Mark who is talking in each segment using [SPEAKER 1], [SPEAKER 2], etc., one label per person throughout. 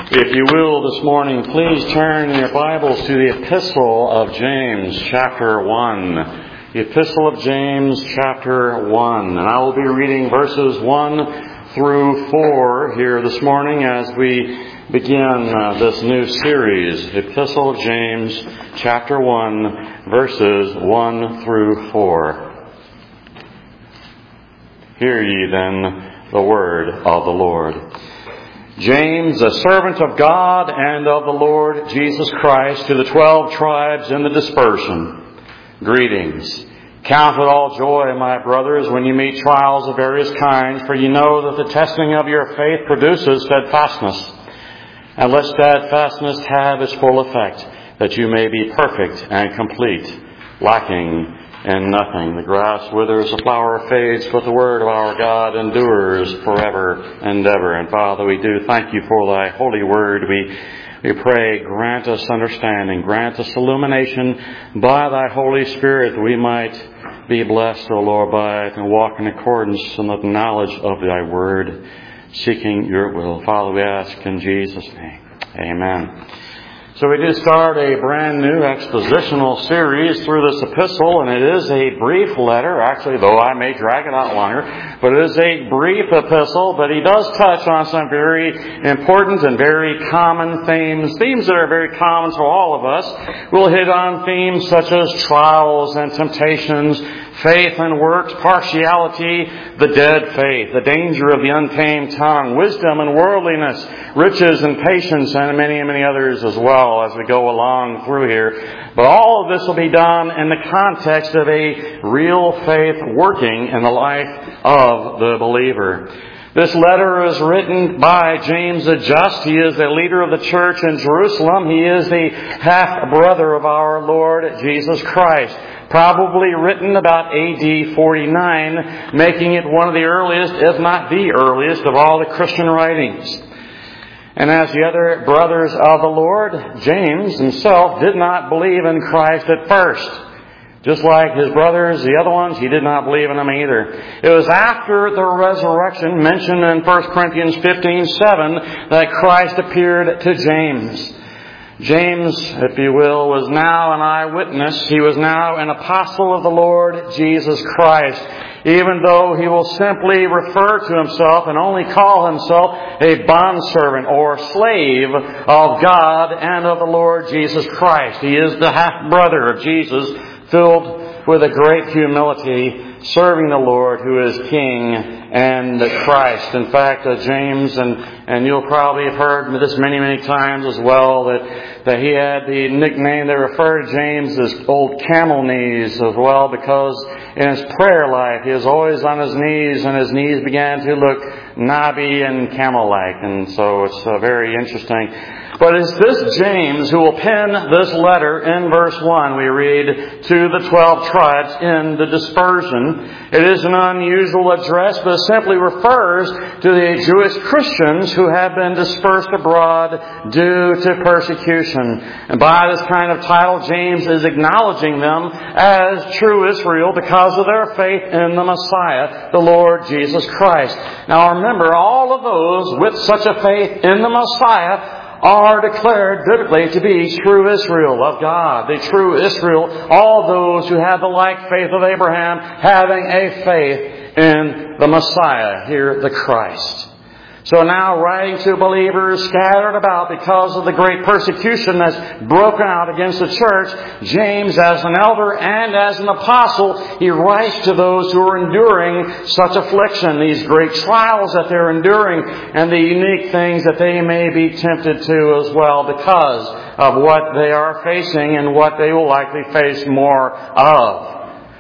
[SPEAKER 1] If you will this morning, please turn your Bibles to the Epistle of James, chapter 1. The Epistle of James, chapter 1. And I will be reading verses 1 through 4 here this morning as we begin this new series. Epistle of James, chapter 1, verses 1 through 4. Hear ye then the word of the Lord. James, a servant of God and of the Lord Jesus Christ, to the 12 tribes in the dispersion, greetings. Count it all joy, my brothers, when you meet trials of various kinds, for you know that the testing of your faith produces steadfastness. And let steadfastness have its full effect, that you may be perfect and complete, lacking in nothing. The grass withers, the flower fades, but the word of our God endures forever and ever. And Father, we do thank you for thy holy word. We pray, grant us understanding, grant us illumination by thy Holy Spirit, that we might be blessed, O Lord, by it and walk in accordance in the knowledge of thy word, seeking your will. Father, we ask in Jesus' name. Amen. So we do start a brand new expositional series through this epistle, and it is a brief letter, actually, though I may drag it out longer, but it is a brief epistle, but he does touch on some very important and very common themes that are very common to all of us. We'll hit on themes such as trials and temptations, faith and works, partiality, the dead faith, the danger of the untamed tongue, wisdom and worldliness, riches and patience, and many, many others as well as we go along through here. But all of this will be done in the context of a real faith working in the life of the believer. This letter is written by James the Just. He is the leader of the church in Jerusalem. He is the half-brother of our Lord Jesus Christ. Probably written about AD 49, making it one of the earliest, if not the earliest, of all the Christian writings. And as the other brothers of the Lord, James himself did not believe in Christ at first. Just like his brothers, the other ones, he did not believe in them either. It was after the resurrection, mentioned in 1 Corinthians 15:7, that Christ appeared to James. James, if you will, was now an eyewitness. He was now an apostle of the Lord Jesus Christ, even though he will simply refer to himself and only call himself a bondservant or slave of God and of the Lord Jesus Christ. He is the half-brother of Jesus, filled with a great humility, serving the Lord who is King and Christ. In fact, James, and you'll probably have heard this many, many times as well, that he had the nickname, they refer to James as Old Camel Knees as well, because in his prayer life he was always on his knees, and his knees began to look knobby and camel-like. And so it's very interesting. But it's this James who will pen this letter in verse 1. We read, to the 12 tribes in the dispersion. It is an unusual address, but it simply refers to the Jewish Christians who have been dispersed abroad due to persecution. And by this kind of title, James is acknowledging them as true Israel because of their faith in the Messiah, the Lord Jesus Christ. Now remember, all of those with such a faith in the Messiah are declared biblically to be true Israel of God. The true Israel, all those who have the like faith of Abraham, having a faith in the Messiah, here the Christ. So now, writing to believers scattered about because of the great persecution that's broken out against the church, James, as an elder and as an apostle, he writes to those who are enduring such affliction, these great trials that they're enduring, and the unique things that they may be tempted to as well because of what they are facing and what they will likely face more of.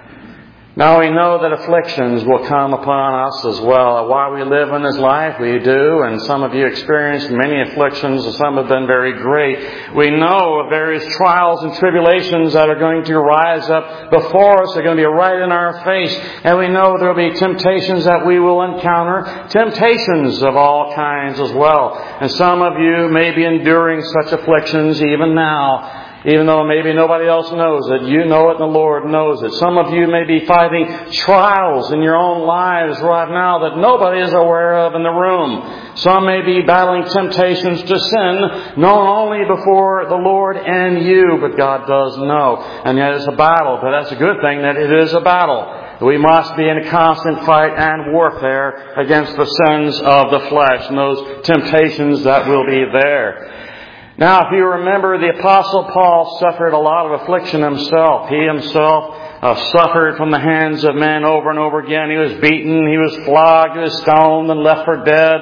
[SPEAKER 1] Now we know that afflictions will come upon us as well. While we live in this life, we do, and some of you experienced many afflictions, and some have been very great. We know of various trials and tribulations that are going to rise up before us. They're going to be right in our face. And we know there will be temptations that we will encounter, temptations of all kinds as well. And some of you may be enduring such afflictions even now. Even though maybe nobody else knows it, you know it and the Lord knows it. Some of you may be fighting trials in your own lives right now that nobody is aware of in the room. Some may be battling temptations to sin, known only before the Lord and you, but God does know. And yet it's a battle, but that's a good thing that it is a battle. We must be in a constant fight and warfare against the sins of the flesh and those temptations that will be there. Now, if you remember, the Apostle Paul suffered a lot of affliction himself. He himself suffered from the hands of men over and over again. He was beaten, he was flogged, he was stoned and left for dead,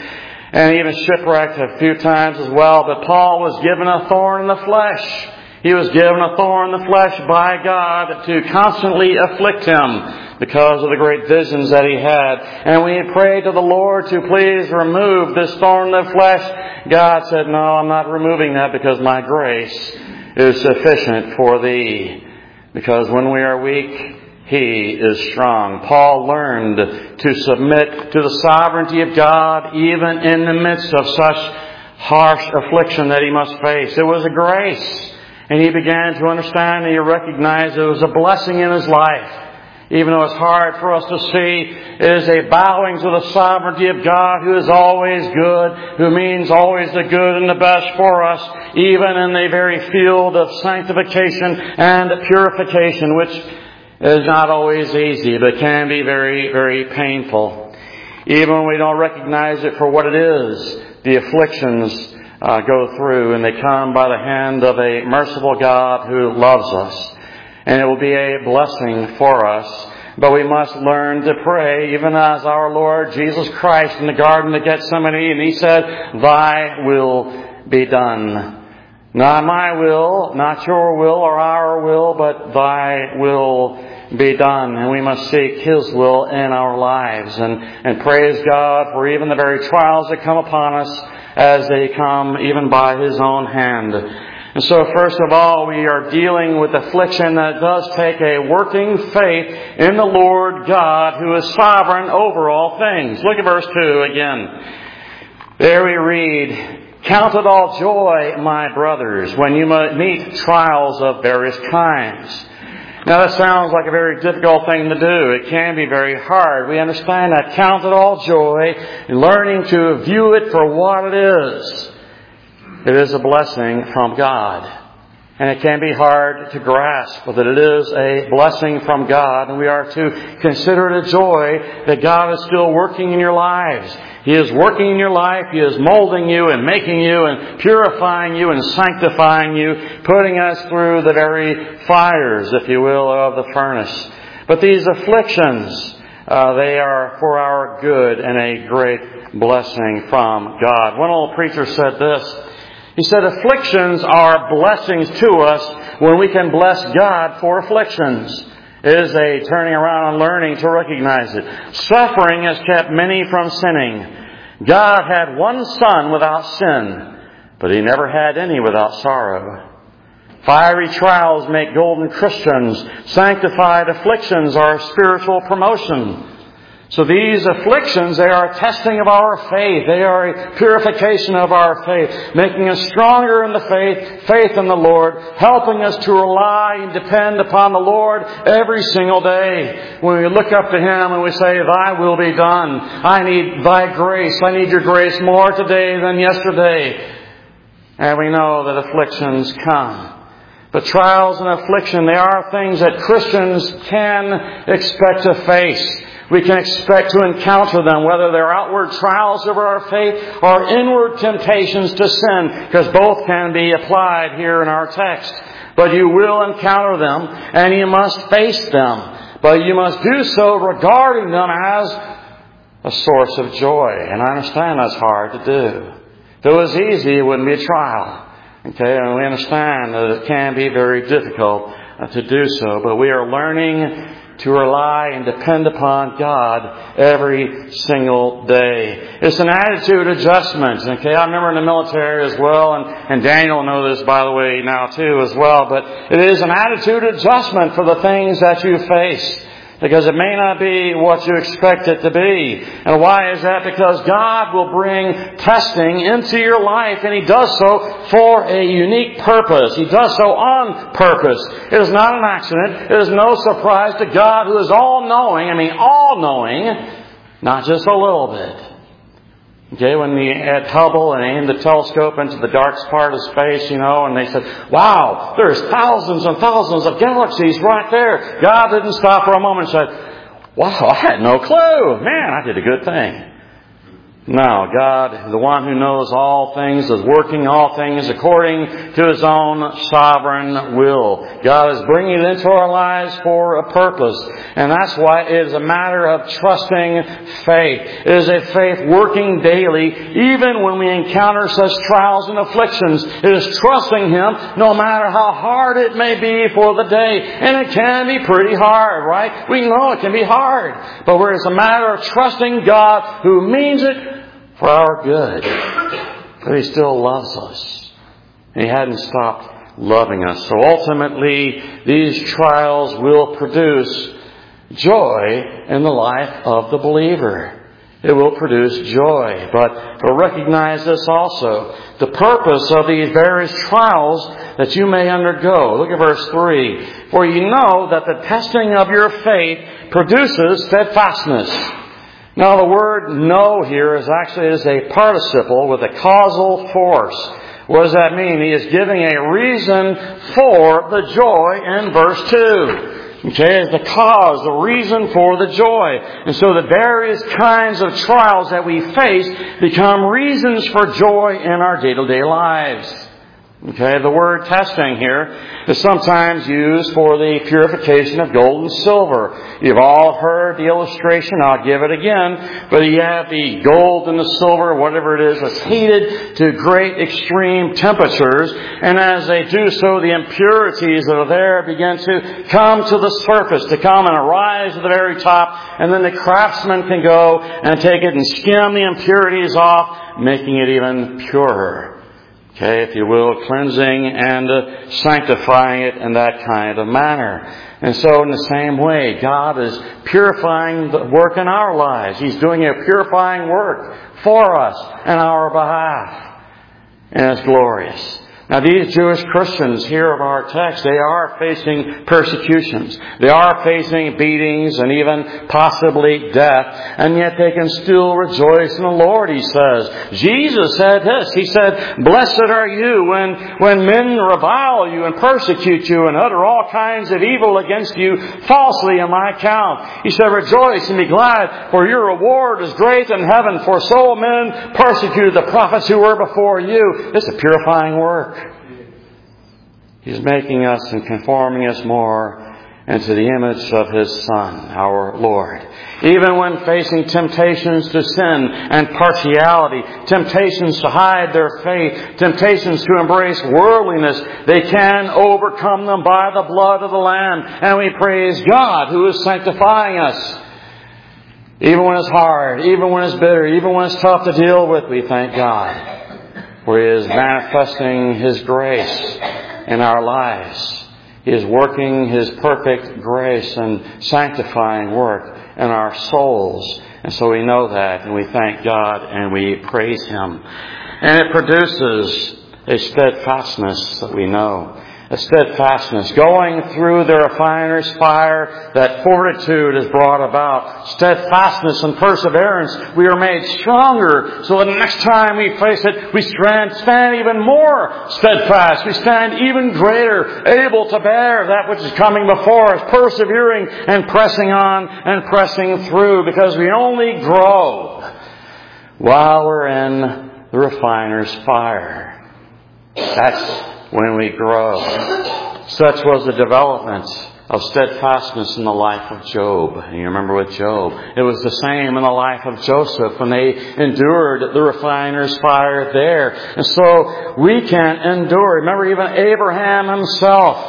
[SPEAKER 1] and even shipwrecked a few times as well. But Paul was given a thorn in the flesh. He was given a thorn in the flesh by God to constantly afflict him because of the great visions that he had. And we prayed to the Lord to please remove this thorn in the flesh. God said, no, I'm not removing that because my grace is sufficient for thee. Because when we are weak, He is strong. Paul learned to submit to the sovereignty of God even in the midst of such harsh affliction that he must face. It was a grace. And he began to understand and he recognized it was a blessing in his life. Even though it's hard for us to see, it is a bowing to the sovereignty of God who is always good, who means always the good and the best for us, even in the very field of sanctification and purification, which is not always easy, but can be very, very painful. Even when we don't recognize it for what it is, the afflictions go through, and they come by the hand of a merciful God who loves us. And it will be a blessing for us. But we must learn to pray, even as our Lord Jesus Christ in the Garden of Gethsemane, and He said, Thy will be done. Not my will, not your will or our will, but Thy will be done. And we must seek His will in our lives. And praise God for even the very trials that come upon us as they come even by His own hand. And so first of all, we are dealing with affliction that does take a working faith in the Lord God who is sovereign over all things. Look at verse 2 again. There we read, Count it all joy, my brothers, when you meet trials of various kinds. Now that sounds like a very difficult thing to do. It can be very hard. We understand that. Count it all joy, learning to view it for what it is. It is a blessing from God. And it can be hard to grasp, but it is a blessing from God. And we are to consider it a joy that God is still working in your lives. He is working in your life. He is molding you and making you and purifying you and sanctifying you, putting us through the very fires, if you will, of the furnace. But these afflictions, they are for our good and a great blessing from God. One old preacher said this. He said, afflictions are blessings to us when we can bless God for afflictions. It is a turning around and learning to recognize it. Suffering has kept many from sinning. God had one Son without sin, but He never had any without sorrow. Fiery trials make golden Christians. Sanctified afflictions are spiritual promotion. So these afflictions, they are a testing of our faith. They are a purification of our faith, making us stronger in the faith in the Lord, helping us to rely and depend upon the Lord every single day. When we look up to Him and we say, Thy will be done. I need Thy grace. I need Your grace more today than yesterday. And we know that afflictions come. But trials and affliction, they are things that Christians can expect to face. We can expect to encounter them, whether they're outward trials of our faith or inward temptations to sin, because both can be applied here in our text. But you will encounter them, and you must face them. But you must do so regarding them as a source of joy. And I understand that's hard to do. If it was easy, it wouldn't be a trial. Okay, and we understand that it can be very difficult to do so. But we are learning to rely and depend upon God every single day. It's an attitude adjustment. Okay, I remember in the military as well, and Daniel will know this, by the way, now too as well, but it is an attitude adjustment for the things that you face. Because it may not be what you expect it to be. And why is that? Because God will bring testing into your life, and He does so for a unique purpose. He does so on purpose. It is not an accident. It is no surprise to God, who is all-knowing. I mean, all-knowing, not just a little bit. Okay, when we at Hubble and aimed the telescope into the darkest part of space, and they said, wow, there's thousands and thousands of galaxies right there. God didn't stop for a moment and said, wow, I had no clue. Man, I did a good thing. No, God, the one who knows all things, is working all things according to His own sovereign will. God is bringing it into our lives for a purpose. And that's why it is a matter of trusting faith. It is a faith working daily, even when we encounter such trials and afflictions. It is trusting Him no matter how hard it may be for the day. And it can be pretty hard, right? We know it can be hard. But where it's a matter of trusting God, who means it for our good. But He still loves us. He hadn't stopped loving us. So ultimately, these trials will produce joy in the life of the believer. It will produce joy. But recognize this also. The purpose of these various trials that you may undergo. Look at verse 3. For you know that the testing of your faith produces steadfastness. Now the word know here is a participle with a causal force. What does that mean? He is giving a reason for the joy in verse 2. Okay, as the cause, the reason for the joy. And so the various kinds of trials that we face become reasons for joy in our day-to-day lives. Okay, the word testing here is sometimes used for the purification of gold and silver. You've all heard the illustration. I'll give it again. But you have the gold and the silver, whatever it is, that's heated to great extreme temperatures. And as they do so, the impurities that are there begin to come to the surface, to come and arise to the very top. And then the craftsman can go and take it and skim the impurities off, making it even purer. Okay, if you will, cleansing and sanctifying it in that kind of manner. And so in the same way, God is purifying the work in our lives. He's doing a purifying work for us in our behalf. And it's glorious. Now these Jewish Christians here of our text, they are facing persecutions. They are facing beatings and even possibly death. And yet they can still rejoice in the Lord, he says. Jesus said this. He said, blessed are you when men revile you and persecute you and utter all kinds of evil against you falsely on my account. He said, rejoice and be glad, for your reward is great in heaven. For so men persecuted the prophets who were before you. It's a purifying work. He's making us and conforming us more into the image of His Son, our Lord. Even when facing temptations to sin and partiality, temptations to hide their faith, temptations to embrace worldliness, they can overcome them by the blood of the Lamb. And we praise God who is sanctifying us. Even when it's hard, even when it's bitter, even when it's tough to deal with, we thank God. For He is manifesting His grace in our lives. He is working His perfect grace and sanctifying work in our souls. And so we know that, and we thank God, and we praise Him. And it produces a steadfastness that we know. A steadfastness. Going through the refiner's fire, that fortitude is brought about. Steadfastness and perseverance. We are made stronger so that the next time we face it, we stand even more steadfast. We stand even greater, able to bear that which is coming before us, persevering and pressing on and pressing through, because we only grow while we're in the refiner's fire. That's when we grow. Such was the development of steadfastness in the life of Job. And you remember with Job, it was the same in the life of Joseph when they endured the refiner's fire there. And so we can endure. Remember even Abraham himself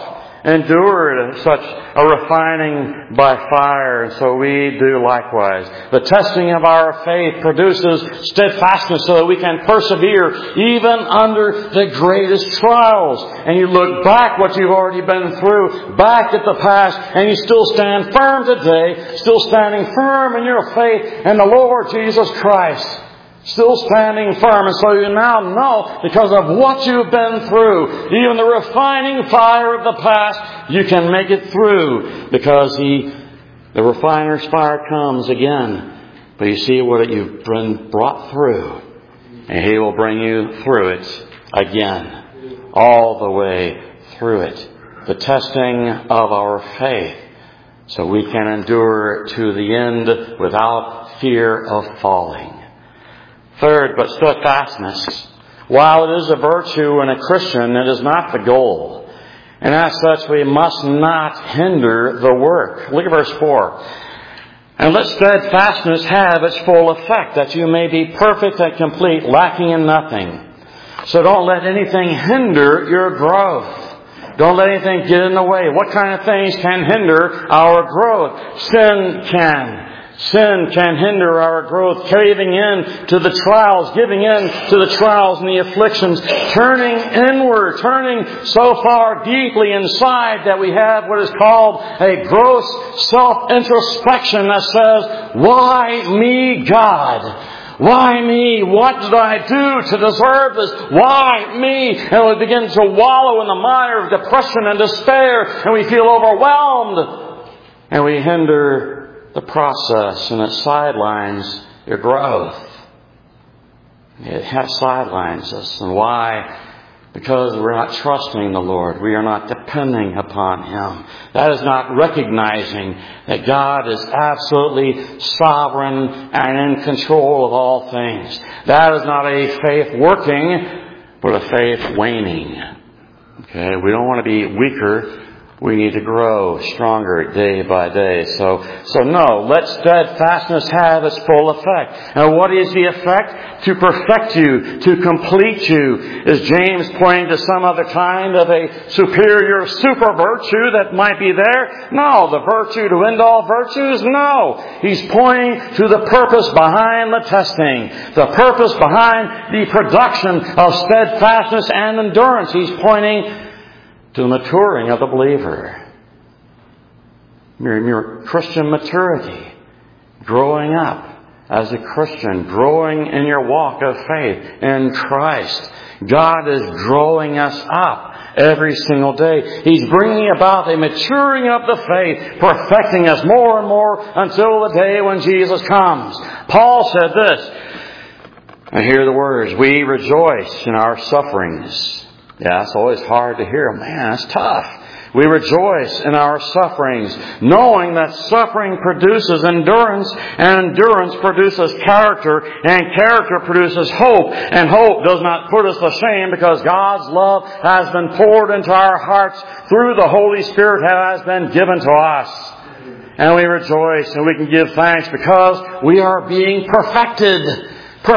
[SPEAKER 1] endured such a refining by fire, and so we do likewise. The testing of our faith produces steadfastness so that we can persevere even under the greatest trials. And you look back what you've already been through, back at the past, and you still stand firm today, still standing firm in your faith in the Lord Jesus Christ. Still standing firm. And so you now know, because of what you've been through, even the refining fire of the past, you can make it through, because the refiner's fire comes again. But you see what you've been brought through, and He will bring you through it again, all the way through it. The testing of our faith, so we can endure to the end without fear of falling. Third, but steadfastness. While it is a virtue in a Christian, it is not the goal. And as such, we must not hinder the work. Look at verse 4. And let steadfastness have its full effect, that you may be perfect and complete, lacking in nothing. So don't let anything hinder your growth. Don't let anything get in the way. What kind of things can hinder our growth? Sin can. Sin can hinder our growth, caving in to the trials, giving in to the trials and the afflictions, turning inward, turning so far deeply inside that we have what is called a gross self-introspection that says, why me, God? Why me? What did I do to deserve this? Why me? And we begin to wallow in the mire of depression and despair, and we feel overwhelmed, and we hinder the process, and it sidelines your growth. It sidelines us. And why? Because we're not trusting the Lord. We are not depending upon Him. That is not recognizing that God is absolutely sovereign and in control of all things. That is not a faith working, but a faith waning. Okay, we don't want to be weaker. We need to grow stronger day by day. So no, let steadfastness have its full effect. And what is the effect? To perfect you, to complete you. Is James pointing to some other kind of a superior super virtue that might be there? No, the virtue to end all virtues? No. He's pointing to the purpose behind the testing, the purpose behind the production of steadfastness and endurance. He's pointing to the maturing of the believer. Your Christian maturity. Growing up as a Christian. Growing in your walk of faith in Christ. God is growing us up every single day. He's bringing about a maturing of the faith, perfecting us more and more until the day when Jesus comes. Paul said this, and hear the words, we rejoice in our sufferings. Yeah, it's always hard to hear. Man, it's tough. We rejoice in our sufferings, knowing that suffering produces endurance, and endurance produces character, and character produces hope, and hope does not put us to shame, because God's love has been poured into our hearts through the Holy Spirit that has been given to us. And we rejoice and we can give thanks because we are being perfected,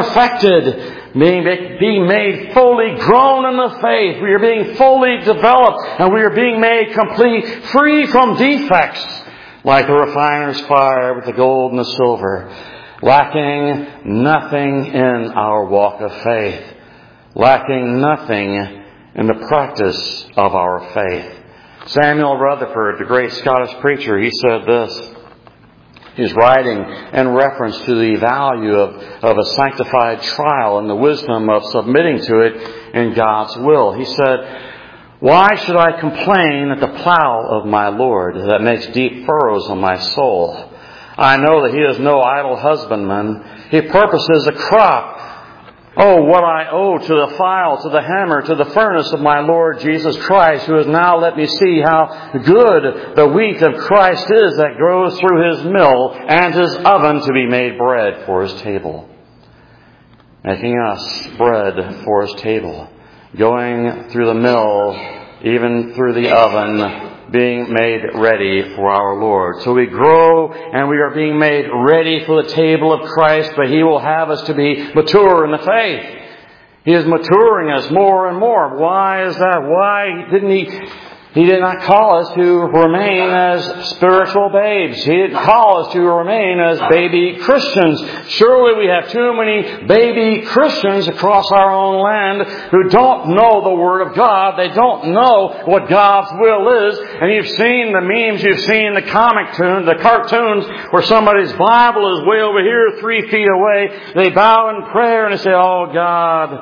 [SPEAKER 1] being made fully grown in the faith. We are being fully developed, and we are being made complete, free from defects, like the refiner's fire with the gold and the silver, lacking nothing in our walk of faith, lacking nothing in the practice of our faith. Samuel Rutherford, the great Scottish preacher, he said this. He's writing in reference to the value of a sanctified trial and the wisdom of submitting to it in God's will. He said, why should I complain at the plow of my Lord that makes deep furrows on my soul? I know that He is no idle husbandman. He purposes a crop. Oh, what I owe to the file, to the hammer, to the furnace of my Lord Jesus Christ, who has now let me see how good the wheat of Christ is that goes through His mill and His oven to be made bread for His table. Making us bread for His table. Going through the mill, even through the oven, being made ready for our Lord. So we grow and we are being made ready for the table of Christ, but He will have us to be mature in the faith. He is maturing us more and more. Why is that? Why didn't He He did not call us to remain as spiritual babes. He didn't call us to remain as baby Christians. Surely we have too many baby Christians across our own land who don't know the Word of God. They don't know what God's will is. And you've seen the memes, you've seen the the cartoons where somebody's Bible is way over here 3 feet away. They bow in prayer and they say, "Oh God,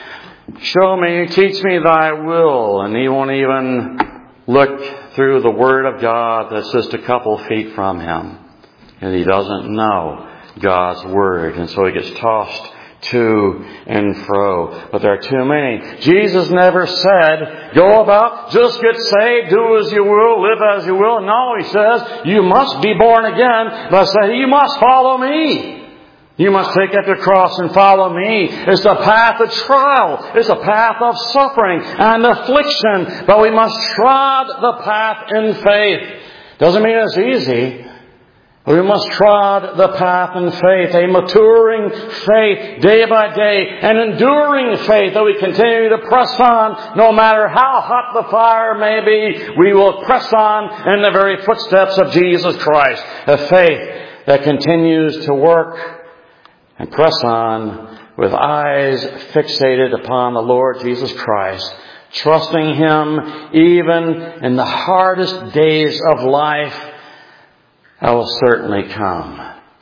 [SPEAKER 1] show me, teach me thy will." And he won't even look through the Word of God that's just a couple feet from him. And he doesn't know God's Word. And so he gets tossed to and fro. But there are too many. Jesus never said, go about, just get saved, do as you will, live as you will. No, He says, you must be born again. But I say, you must follow me. You must take up your cross and follow me. It's a path of trial. It's a path of suffering and affliction. But we must trod the path in faith. Doesn't mean it's easy. We must trod the path in faith. A maturing faith day by day. An enduring faith that we continue to press on. No matter how hot the fire may be, we will press on in the very footsteps of Jesus Christ. A faith that continues to work and press on with eyes fixated upon the Lord Jesus Christ, trusting Him even in the hardest days of life that will certainly come.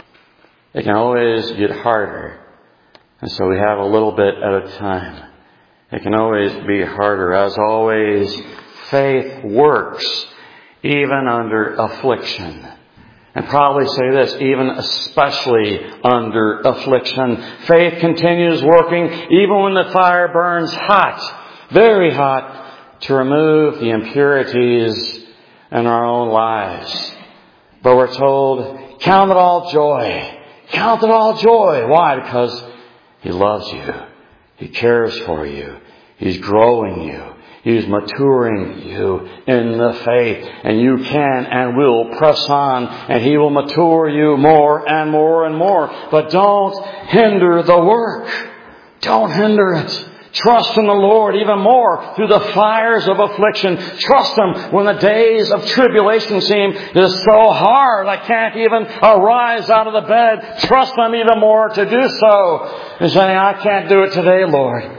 [SPEAKER 1] It can always get harder. And so we have a little bit at a time. It can always be harder. As always, faith works even under affliction. And probably say this, even especially under affliction. Faith continues working even when the fire burns hot, very hot, to remove the impurities in our own lives. But we're told, count it all joy. Count it all joy. Why? Because He loves you. He cares for you. He's growing you. He's maturing you in the faith. And you can and will press on. And He will mature you more and more and more. But don't hinder the work. Don't hinder it. Trust in the Lord even more through the fires of affliction. Trust Him when the days of tribulation seem just so hard. I can't even arise out of the bed. Trust Him even more to do so. And saying, I can't do it today, Lord.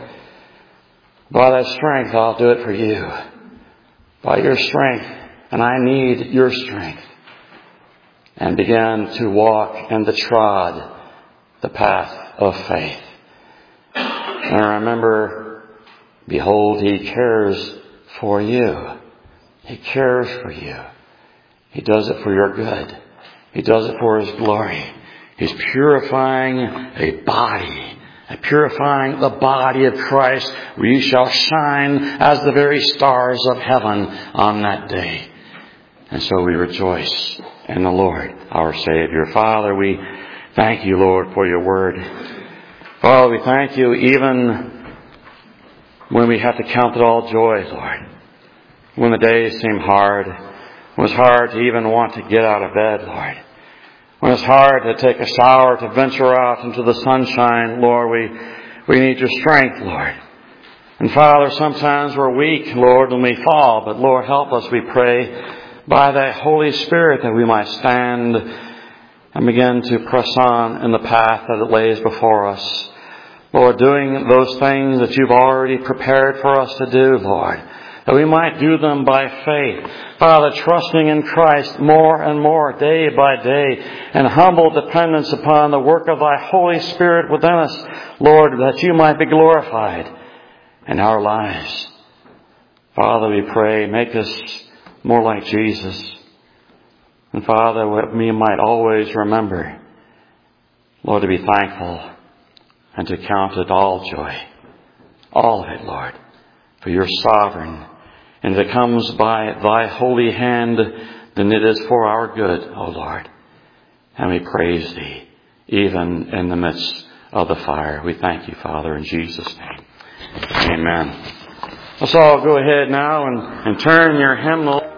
[SPEAKER 1] By Thy strength, I'll do it for You. By Your strength, and I need Your strength. And begin to walk and to trod the path of faith. And remember, behold, He cares for you. He cares for you. He does it for your good. He does it for His glory. He's purifying a body. Purifying the body of Christ, where you shall shine as the very stars of heaven on that day. And so we rejoice in the Lord, our Savior. Father, we thank You, Lord, for Your word. Father, we thank You even when we have to count it all joy, Lord. When the days seem hard. When it's hard to even want to get out of bed, Lord. When it's hard to take a shower, to venture out into the sunshine, Lord, we need Your strength, Lord. And Father, sometimes we're weak, Lord, when we fall. But Lord, help us, we pray, by Thy Holy Spirit that we might stand and begin to press on in the path that it lays before us. Lord, doing those things that You've already prepared for us to do, Lord. That we might do them by faith. Father, trusting in Christ more and more, day by day, and humble dependence upon the work of Thy Holy Spirit within us, Lord, that You might be glorified in our lives. Father, we pray, make us more like Jesus. And Father, we might always remember, Lord, to be thankful and to count it all joy. All of it, Lord, for You're sovereign. And if it comes by Thy holy hand, then it is for our good, O Lord. And we praise Thee, even in the midst of the fire. We thank You, Father, in Jesus' name. Amen. Let's all go ahead now and turn your hymnal.